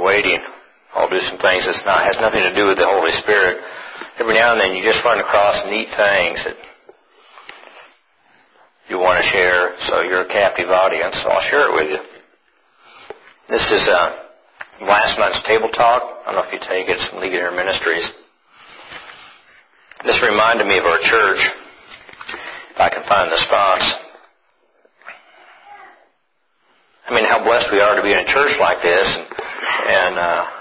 waiting. I'll do some things that has nothing to do with the Holy Spirit. Every now and then you just run across neat things that you want to share, so you're a captive audience, so I'll share it with you. This is last month's table talk. I don't know if you take it. It's from League of Air Ministries. This reminded me of our church, if I can find the spots. I mean, how blessed we are to be in a church like this, and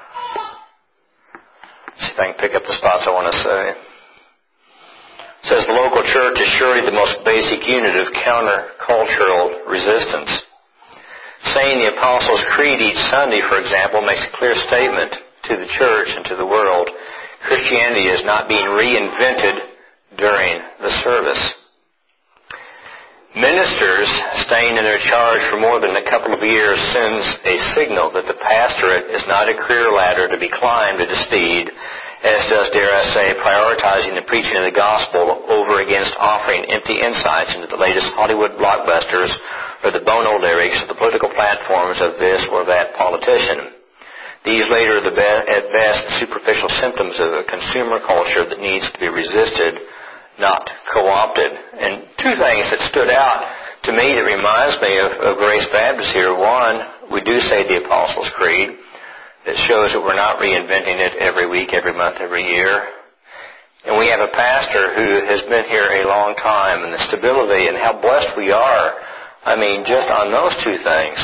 see if I can pick up the spots I want to say. It says the local church is surely the most basic unit of countercultural resistance. Saying the Apostles' Creed each Sunday, for example, makes a clear statement to the church and to the world. Christianity is not being reinvented during the service. Ministers staying in their charge for more than a couple of years sends a signal that the pastorate is not a career ladder to be climbed at a speed, as does, dare I say, prioritizing the preaching of the gospel over against offering empty insights into the latest Hollywood blockbusters or the bono lyrics of the political platforms of this or that politician. These later are at best superficial symptoms of a consumer culture that needs to be resisted, not co-opted. And two things that stood out to me that reminds me of Grace Baptist here. One, we do say the Apostles' Creed. That shows that we're not reinventing it every week, every month, every year. And we have a pastor who has been here a long time, and the stability and how blessed we are. I mean, just on those two things.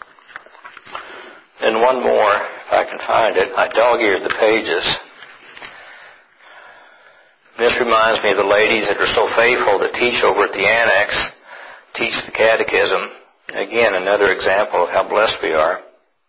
And one more, if I can find it. I dog-eared the pages. This reminds me of the ladies that are so faithful that teach over at the Annex, teach the Catechism. Again, another example of how blessed we are.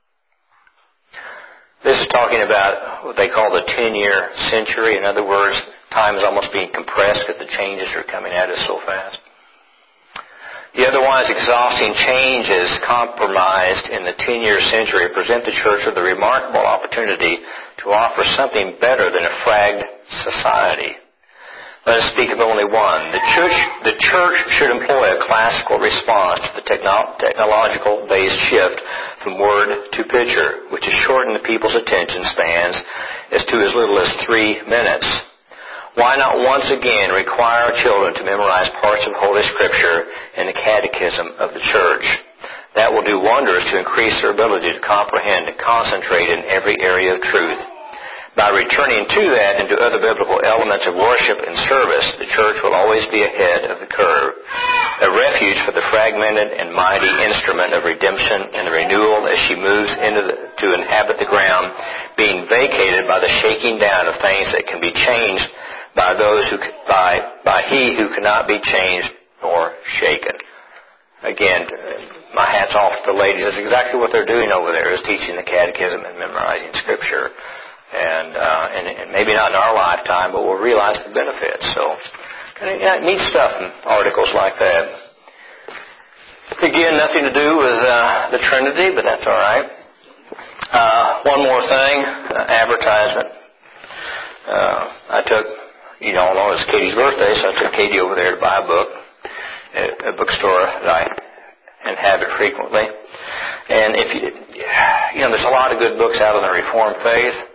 This is talking about what they call the 10-year century. In other words, time is almost being compressed because the changes are coming at us so fast. The otherwise exhausting changes compromised in the 10-year century present the church with a remarkable opportunity to offer something better than a fragged society. Let us speak of only one. The church should employ a classical response to the technological-based shift from word to picture, which has shortened the people's attention spans as little as 3 minutes. Why not once again require children to memorize parts of Holy Scripture in the catechism of the church? That will do wonders to increase their ability to comprehend and concentrate in every area of truth. By returning to that and to other biblical elements of worship and service, the church will always be ahead of the curve, a refuge for the fragmented and mighty instrument of redemption and the renewal as she moves to inhabit the ground, being vacated by the shaking down of things that can be changed by He who cannot be changed nor shaken. Again, my hat's off to the ladies. That's exactly what they're doing over there, is teaching the catechism and memorizing Scripture. And maybe not in our lifetime, but we'll realize the benefits. So, neat stuff in articles like that. Again, nothing to do with the Trinity, but that's all right. One more thing, advertisement. I took, you all know it's Katie's birthday, so I took Katie over there to buy a book at a bookstore that I inhabit frequently. And there's a lot of good books out on the Reformed faith.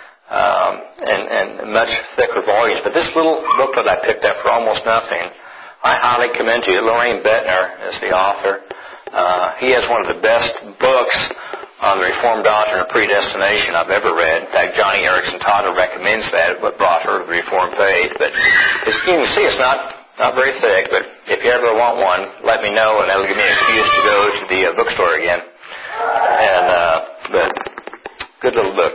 And much thicker volumes. But this little booklet I picked up for almost nothing, I highly commend to you. Lorraine Bettner is the author. He has one of the best books on the Reformed doctrine of predestination I've ever read. In fact, Johnny Erickson Totter recommends that, what brought her to the Reformed faith. But as you can see, it's not very thick, but if you ever want one, let me know, and that'll give me an excuse to go to the bookstore again. But good little book.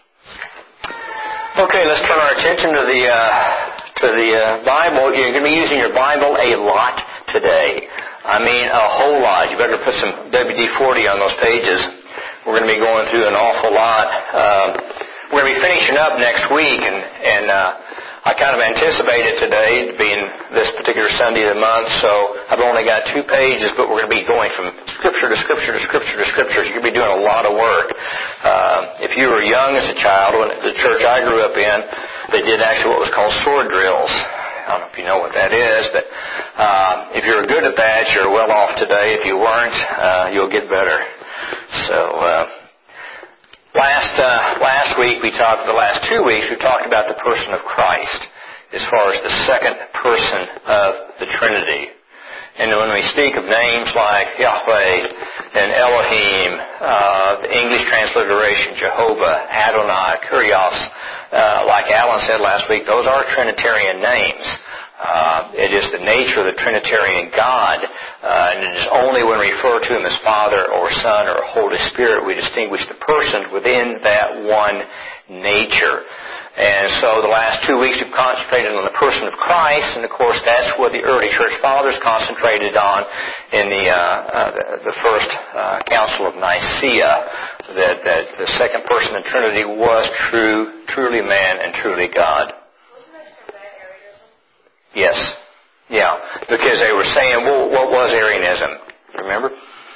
Okay, let's turn our attention to the Bible. You're going to be using your Bible a lot today. I mean, a whole lot. You better put some WD-40 on those pages. We're going to be going through an awful lot. We're going to be finishing up next week, and I kind of anticipated today being this particular Sunday of the month, so I've only got 2 pages, but we're going to be going from Scripture to Scripture to Scripture to Scripture. So you're going to be doing a lot of work. If you were young as a child, when the church I grew up in, they did actually what was called sword drills. I don't know if you know what that is, but if you're good at that, you're well off today. If you weren't, you'll get better. So Last week the last 2 weeks we talked about the person of Christ as far as the second person of the Trinity. And when we speak of names like Yahweh and Elohim, the English transliteration Jehovah, Adonai, Kyrios, like Alan said last week, those are Trinitarian names. It is the nature of the Trinitarian God, and it is only when we refer to Him as Father or Son or Holy Spirit we distinguish the persons within that one nature. And so the last 2 weeks we've concentrated on the person of Christ, and of course that's what the early church fathers concentrated on in the first Council of Nicaea, that the second person of the Trinity was truly man and truly God. Wasn't that from that Arianism? Yes. Yeah. Because they were saying, well, what was Arianism? Remember?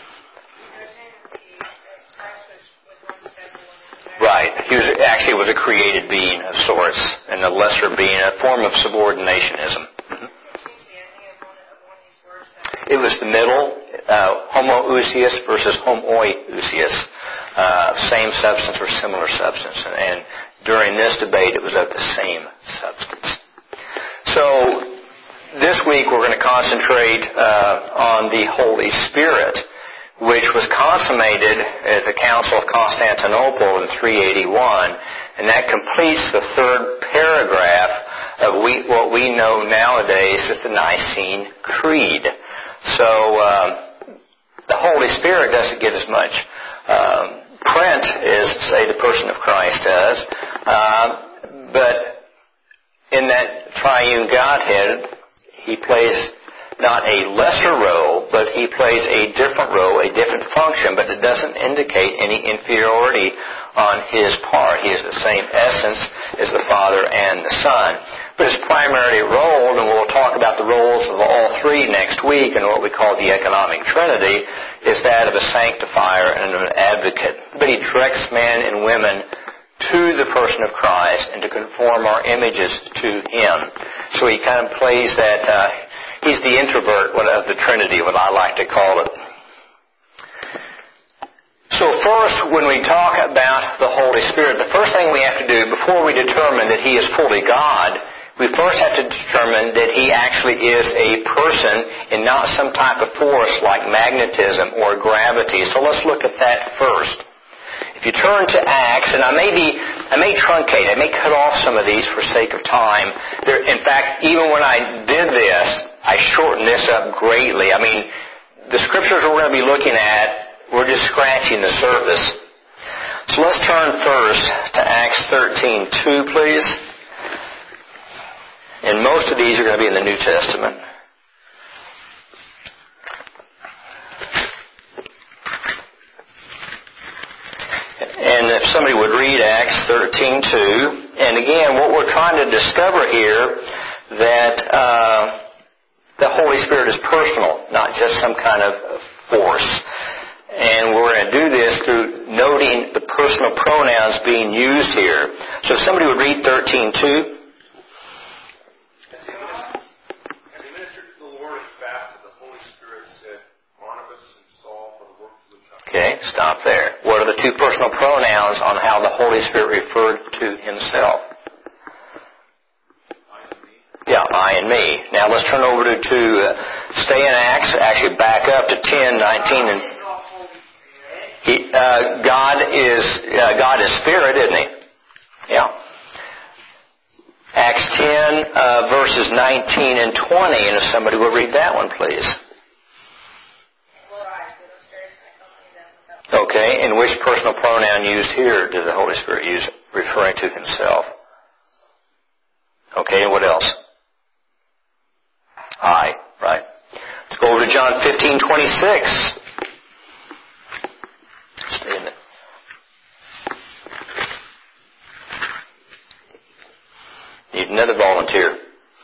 Right. He was a created being of sorts, and a lesser being, a form of subordinationism. Mm-hmm. It was the middle, homoousios versus homoiousios. Same substance or similar substance. And during this debate, it was of the same substance. So, this week we're going to concentrate on the Holy Spirit, which was consummated at the Council of Constantinople in 381, and that completes the third paragraph of what we know nowadays as the Nicene Creed. So the Holy Spirit doesn't get as much print as, say, the person of Christ does, but in that triune Godhead, He plays not a lesser role, but He plays a different role, a different function, but it doesn't indicate any inferiority on His part. He is the same essence as the Father and the Son. But His primary role, and we'll talk about the roles of all three next week in what we call the economic Trinity, is that of a sanctifier and an advocate. But He directs men and women to the person of Christ and to conform our images to Him. So He kind of plays that... He's the introvert of the Trinity, what I like to call it. So first, when we talk about the Holy Spirit, the first thing we have to do before we determine that He is fully God, we first have to determine that He actually is a person and not some type of force like magnetism or gravity. So let's look at that first. If you turn to Acts, and I may truncate, I may cut off some of these for sake of time. In fact, even when I did this, I shortened this up greatly. I mean, the scriptures we're going to be looking at, we're just scratching the surface. So let's turn first to Acts 13:2, please. And most of these are going to be in the New Testament. And if somebody would read Acts 13:2, and again, what we're trying to discover here, that the Holy Spirit is personal, not just some kind of force. And we're going to do this through noting the personal pronouns being used here. So if somebody would read 13:2. As he ministered to the Lord and fasted, the Holy Spirit said, Barnabas and Saul for the work of the church. Okay, stop there. What are the two personal pronouns on how the Holy Spirit referred to Himself? Yeah, I and me. Now let's turn over to stay in Acts, actually back up to 10:19, and God is Spirit, isn't He? Yeah. Acts 10, verses 19 and 20, and if somebody will read that one, please. Okay, and which personal pronoun used here does the Holy Spirit use, referring to Himself? Okay, and what else? I, right. Let's go over to John 15:26. Stay in it. Need another volunteer.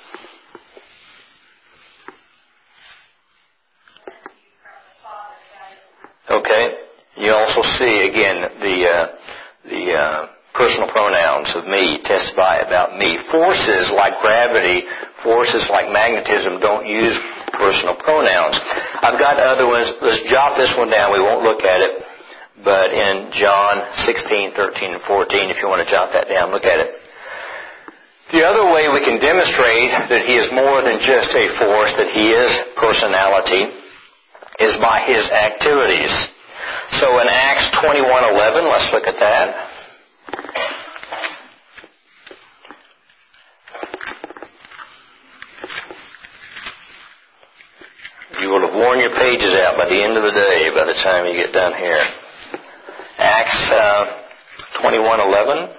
Okay. You also see again the personal pronouns of me testify about me. Forces like gravity, forces like magnetism don't use personal pronouns. I've got other ones. Let's jot this one down. We won't look at it. but in John 16, 13, and 14, if you want to jot that down, look at it. The other way we can demonstrate that He is more than just a force, that He is personality, is by His activities. So in Acts 21:11, let's look at that. You will have worn your pages out by the end of the day by the time you get done here. Acts 21:11.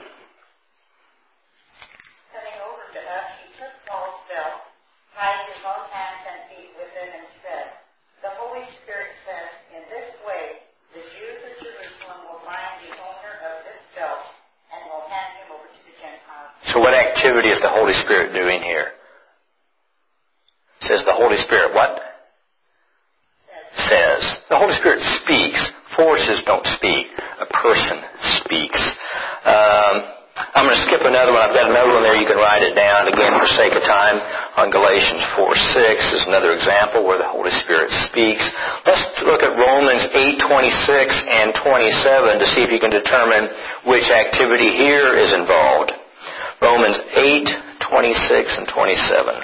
Coming over to us, he took Paul's belt, tied his own hands and feet within, and said, "The Holy Spirit says, in this way, the Jews of Jerusalem will bind the owner of this belt and will hand him over to the Gentiles." So what activity is the Holy Spirit doing here? It says the Holy Spirit what? Says. The Holy Spirit speaks. Forces don't speak. A person speaks. I'm going to skip another one. I've got another one there. You can write it down. Again, for sake of time, on Galatians 4:6 is another example where the Holy Spirit speaks. Let's look at Romans 8:26 and 27 to see if you can determine which activity here is involved. Romans 8:26 and 27.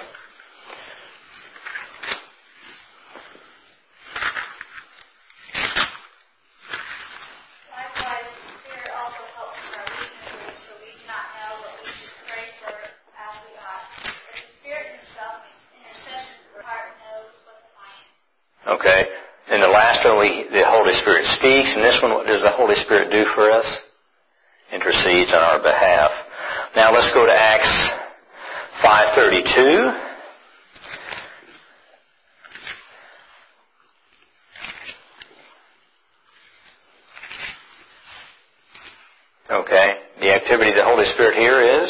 Okay. And the last one, the Holy Spirit speaks. And this one, what does the Holy Spirit do for us? Intercedes on our behalf. Now let's go to Acts 5:32. Okay. The activity of the Holy Spirit here is?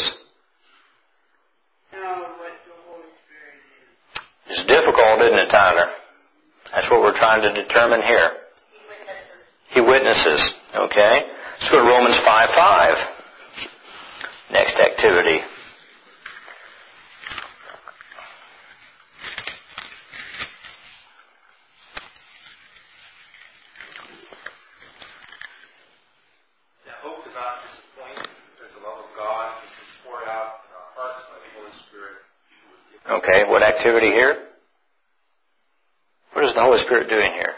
What the Holy Spirit is. It's difficult, isn't it, Tyler? That's what we're trying to determine here. He witnesses. Okay. Let's go to Romans 5:5. Next activity. Now, hope to not disappoint, because the love of God has been poured out in our hearts by the Holy Spirit. Okay. What activity here? What is the Holy Spirit doing here?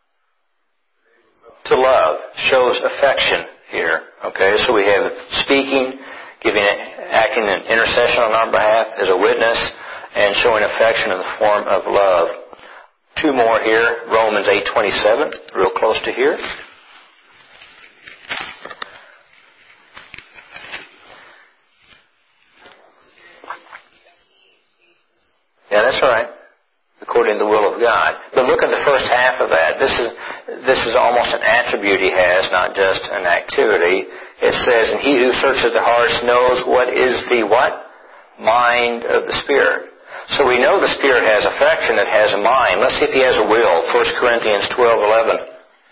To love. Shows affection here. Okay, so we have speaking, acting in intercession on our behalf as a witness, and showing affection in the form of love. Two more here. Romans 8:27, real close to here. Yeah, that's right. According to the will of God. But look at the first half of that. This is almost an attribute He has, not just an activity. It says, and He who searches the hearts knows what is the what? Mind of the Spirit. So we know the Spirit has affection, it has a mind. Let's see if He has a will. 1 Corinthians 12:11.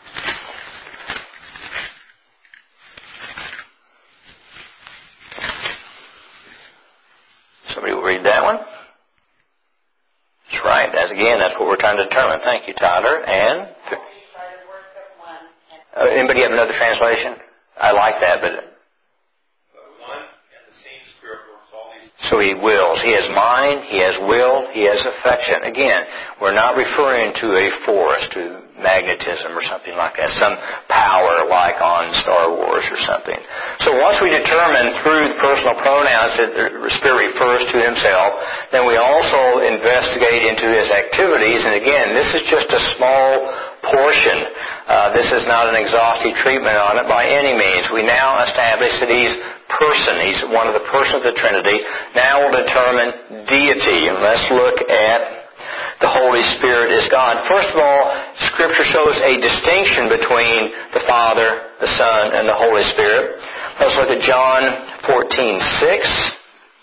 Somebody will read that one. That's right. That's what we're trying to determine. Thank you, Tyler. And anybody have another translation? I like that, but one and the same Spirit works all these. So He wills. He has mind, He has will, He has affection. Again, we're not referring to a force, to magnetism or something like that, some power like on Star Wars or something. So once we determine through the personal pronouns that the Spirit refers to Himself, then we also investigate into His activities. And again, this is just a small portion. This is not an exhaustive treatment on it by any means. We now establish that He's person. He's one of the persons of the Trinity. Now we'll determine deity. And let's look at the Holy Spirit is God. First of all, Scripture shows a distinction between the Father, the Son, and the Holy Spirit. Let's look at John 14:6.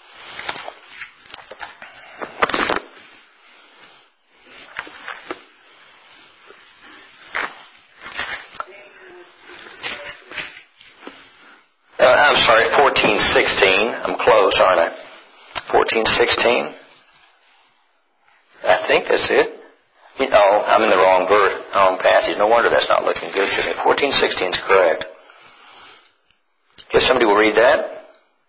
I'm sorry, 14:16. I'm close, aren't I? 14:16. I think that's it. Oh, I'm in the wrong verse, wrong passage. No wonder that's not looking good to me. 14:16. 14:16 is correct. Okay, somebody will read that.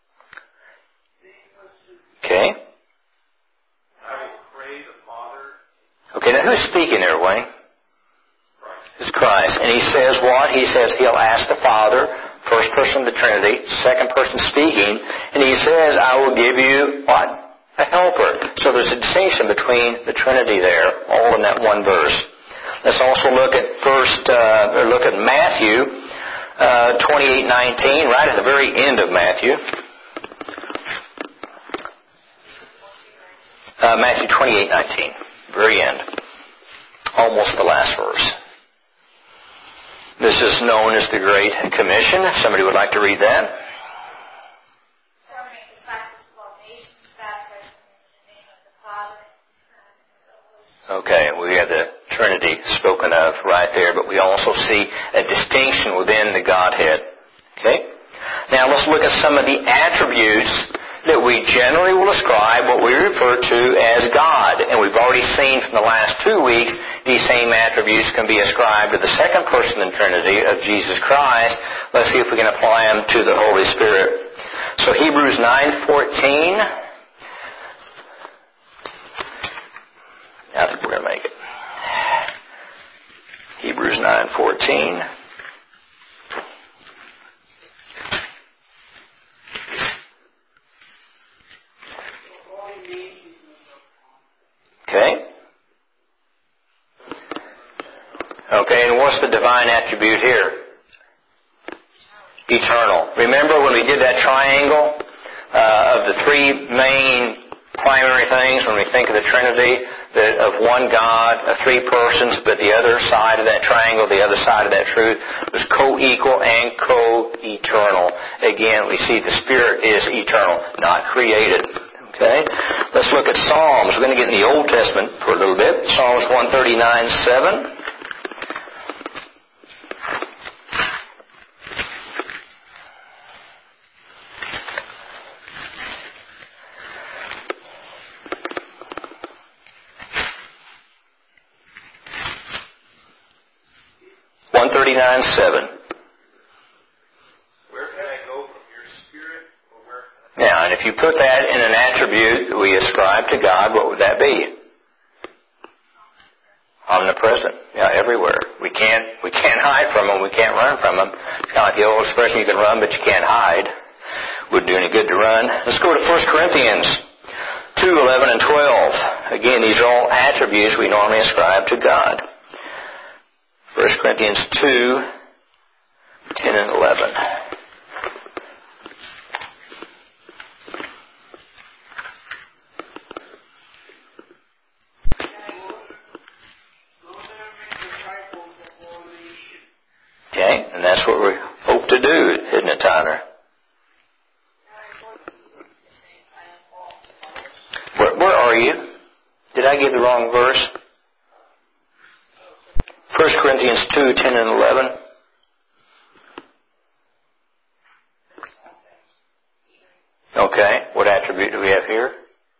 Okay. I will pray the Father. Okay, now who's speaking there, Wayne? It's Christ. And he says what? He says he'll ask the Father, first person of the Trinity, second person speaking, and he says, I will give you what? A helper. So there's a distinction between the Trinity there, all in that one verse. Let's also look at Matthew 28:19, right at the very end of Matthew. Matthew 28:19, very end. Almost the last verse. This is known as the Great Commission. If somebody would like to read that. Okay, we have the Trinity spoken of right there, but we also see a distinction within the Godhead. Okay? Now let's look at some of the attributes that we generally will ascribe what we refer to as God. And we've already seen from the last 2 weeks, these same attributes can be ascribed to the second person in the Trinity of Jesus Christ. Let's see if we can apply them to the Holy Spirit. So Hebrews 9:14. I think we're going to make it. Hebrews 9:14. Okay. Okay, and what's the divine attribute here? Eternal. Remember when we did that triangle of the three main primary things when we think of the Trinity, that of one God, of three persons, but the other side of that triangle, the other side of that truth, was co-equal and co-eternal. Again, we see the Spirit is eternal, not created. Okay? Let's look at Psalms. We're going to get in the Old Testament for a little bit. Psalms 139:7. Where can I go from your Spirit? Or where? Now, and if you put that in an attribute we ascribe to God, what would that be? Omnipresent. Yeah, everywhere. We can't hide from Him. We can't run from Him. It's kind of like the old expression, you can run but you can't hide. Wouldn't do any good to run. Let's go to 1 Corinthians 2:11 and 12. Again, these are all attributes we normally ascribe to God. 1 Corinthians 2:10 and 11. Okay, and that's what we hope to do, isn't it, Tyler? Where are you? Did I give the wrong verse? 1 Corinthians 2:10 and 11. Okay, what attribute do we have here?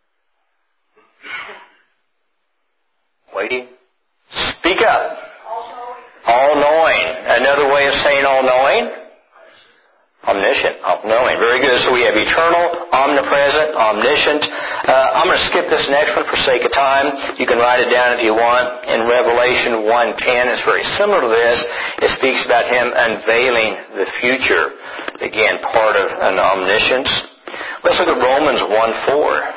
Waiting. Speak up. All-knowing. Another way of saying all-knowing? Omniscient. All-knowing. Very good. So we have eternal, omnipresent, omniscient. I'm going to skip this next one for sake of time. You can write it down if you want. In Revelation 1:10, it's very similar to this. It speaks about Him unveiling the future. Again, part of an omniscience. Let's look at Romans 1:4.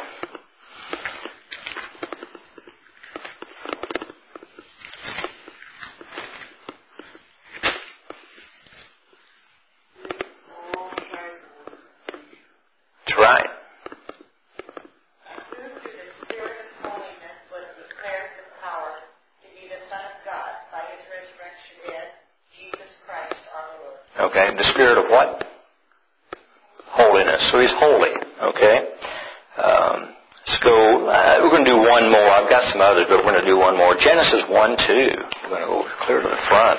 That's right. Okay, the Spirit of what? Holiness. So He's holy. Okay. Let's go. We're going to do one more. I've got some others, but we're going to do one more. Genesis 1:2. We're going to go clear to the front.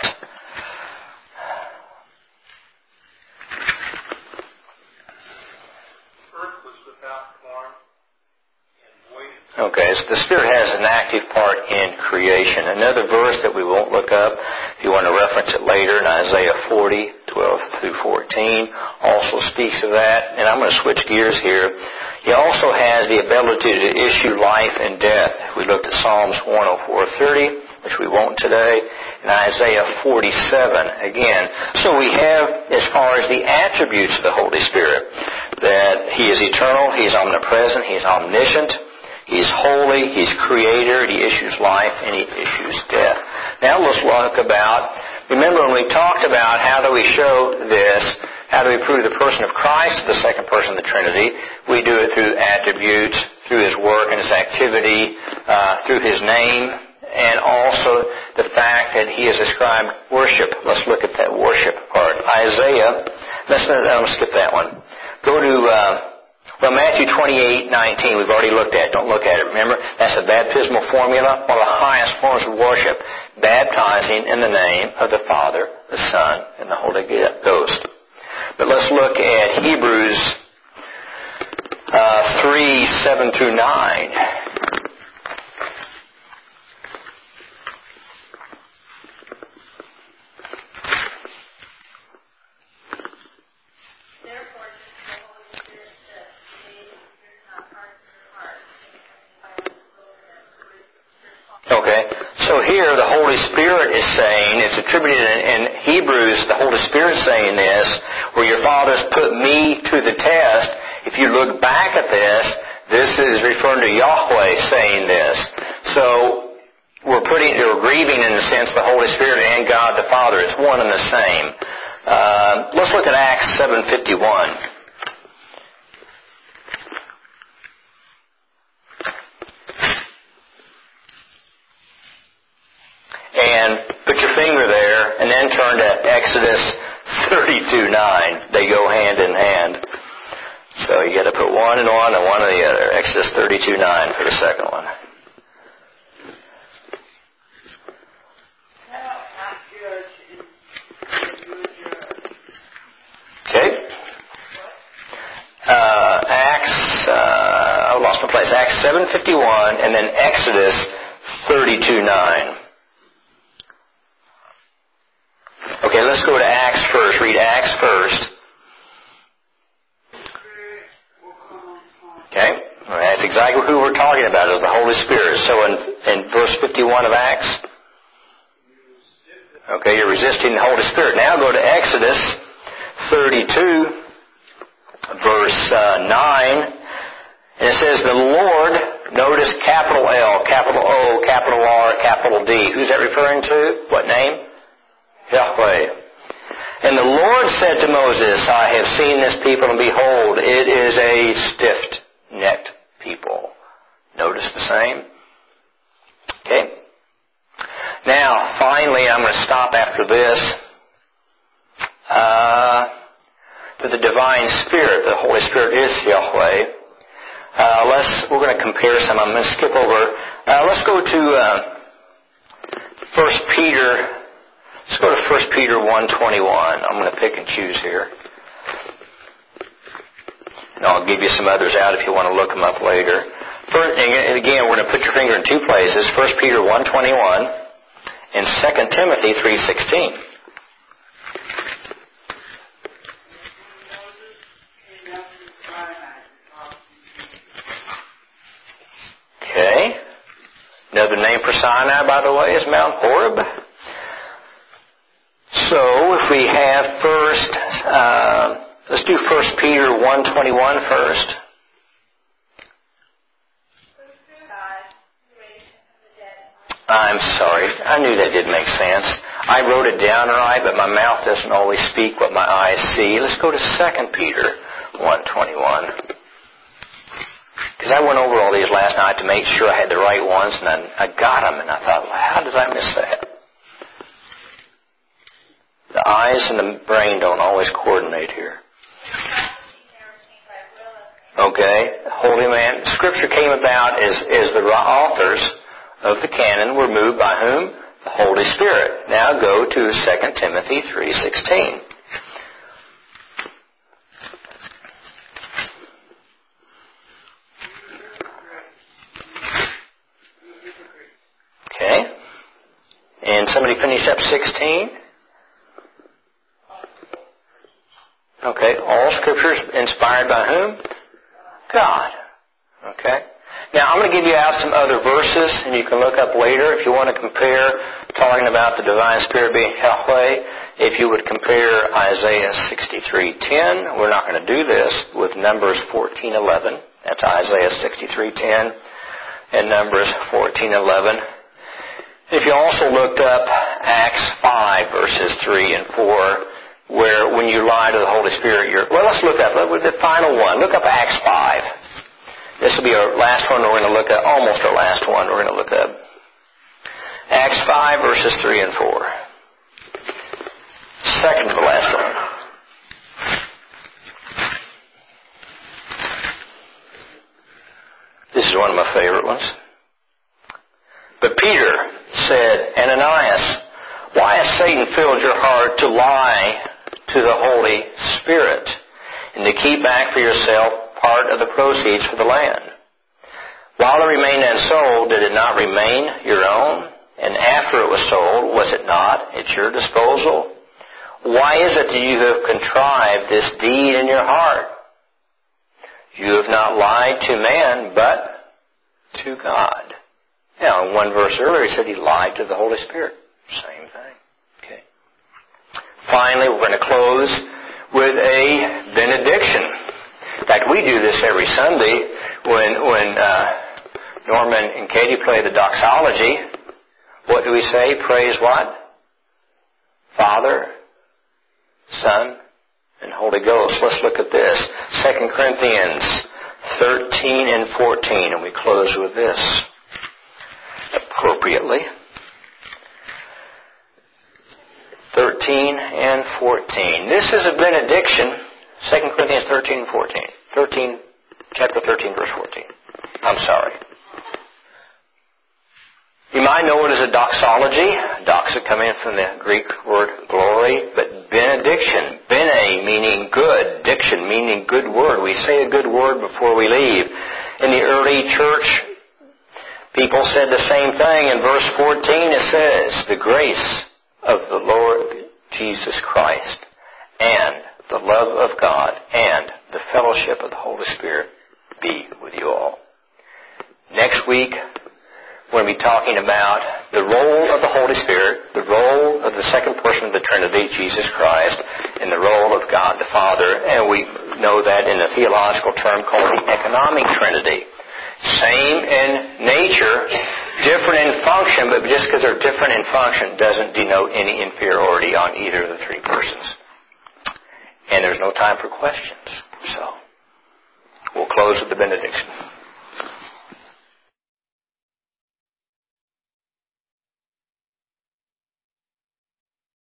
Earth was without form and void. Okay, so the Spirit has an active part in creation. Another verse that we won't look up, if you want to reference it later, in Isaiah Isaiah 40, 12 through 14 also speaks of that. And I'm going to switch gears here. He also has the ability to issue life and death. We looked at Psalms 104:30, which we won't today, and Isaiah 47 again. So we have, as far as the attributes of the Holy Spirit, that He is eternal, He is omnipresent, He is omniscient, He's holy, He's creator, He issues life, and He issues death. Now let's look about, remember when we talked about how do we show this, how do we prove the person of Christ, the second person of the Trinity? We do it through attributes, through His work and His activity, through His name, and also the fact that He has ascribed worship. Let's look at that worship part. Isaiah, I'm going to skip that one. Go to Matthew 28:19, we've already looked at. Don't look at it. Remember, that's a baptismal formula, one of the highest forms of worship, baptizing in the name of the Father, the Son, and the Holy Ghost. But let's look at Hebrews 3:7 through 9. Okay, so here the Holy Spirit is saying, it's attributed in Hebrews, the Holy Spirit saying this, where your fathers put me to the test. If you look back at this is referring to Yahweh saying this. So we're grieving in a sense the Holy Spirit and God the Father. It's one and the same. Let's look at Acts 7:51. And put your finger there, and then turn to Exodus 32:9. They go hand in hand. So you got to put one in one and one in the other. Exodus 32:9 for the second one. Okay. I lost my place. Acts 7:51, and then Exodus 32:9. Okay, let's go to Acts first. Read Acts first. Okay, well, that's exactly who we're talking about, is the Holy Spirit. So in verse 51 of Acts, okay, you're resisting the Holy Spirit. Now go to Exodus 32, verse 9, and it says, the Lord, notice capital L, capital O, capital R, capital D. Who's that referring to? What name? Yahweh. And the Lord said to Moses, I have seen this people, and behold, it is a stiff-necked people. Notice the same? Okay. Now, finally, I'm going to stop after this. To the divine Spirit, the Holy Spirit is Yahweh. We're going to compare some. I'm going to skip over. Let's go to 1 Peter. Let's go to 1 Peter 1:21. I'm going to pick and choose here. And I'll give you some others out if you want to look them up later. And again, we're going to put your finger in two places. 1 Peter 1:21 and 2 Timothy 3:16. Okay. Another name for Sinai, by the way, is Mount Horeb. So, if we have first, let's do 1 Peter 1:21 first. I'm sorry. I knew that didn't make sense. I wrote it down right, but my mouth doesn't always speak what my eyes see. Let's go to 2 Peter 1:21. Because I went over all these last night to make sure I had the right ones, and I got them, and I thought, well, how did I miss that? The eyes and the brain don't always coordinate here. Okay, holy man. Scripture came about as the authors of the canon were moved by whom? The Holy Spirit. Now go to 2 Timothy 3:16. Okay. And somebody finish up 16. Okay, all Scripture is inspired by whom? God. Okay. Now, I'm going to give you out some other verses, and you can look up later if you want to compare, talking about the divine Spirit being Yahweh. If you would compare Isaiah 63:10, we're not going to do this, with Numbers 14:11. That's Isaiah 63:10 and Numbers 14:11. If you also looked up Acts 5 verses 3 and 4, where when you lie to the Holy Spirit, let's look up the final one. Look up Acts 5. This will be our last one we're going to look at, almost our last one we're going to look at. Acts 5 verses 3 and 4. Second to the last one. This is one of my favorite ones. But Peter said, Ananias, why has Satan filled your heart to lie to the Holy Spirit and to keep back for yourself part of the proceeds for the land? While it remained unsold, did it not remain your own? And after it was sold, was it not at your disposal? Why is it that you have contrived this deed in your heart? You have not lied to man, but to God. Now, in one verse earlier, he said he lied to the Holy Spirit. Same thing. Okay. Finally, we're going to close with a benediction. In fact, we do this every Sunday when Norman and Katie play the doxology. What do we say? Praise what? Father, Son, and Holy Ghost. Let's look at this. 2 Corinthians 13 and 14, and we close with this appropriately. 13 and 14. This is a benediction. 2 Corinthians 13 and 14. Chapter 13, verse 14. I'm sorry. You might know it as a doxology. Doxa coming from the Greek word glory, but benediction. Bene meaning good. Diction meaning good word. We say a good word before we leave. In the early church, people said the same thing. In verse 14 it says, the grace of the Lord Jesus Christ and the love of God and the fellowship of the Holy Spirit be with you all. Next week, we're going to be talking about the role of the Holy Spirit, the role of the second person of the Trinity, Jesus Christ, and the role of God the Father. And we know that in a theological term called the economic Trinity. Same in nature, different in function, but just because they're different in function doesn't denote any inferiority on either of the three persons. And there's no time for questions. So, we'll close with the benediction.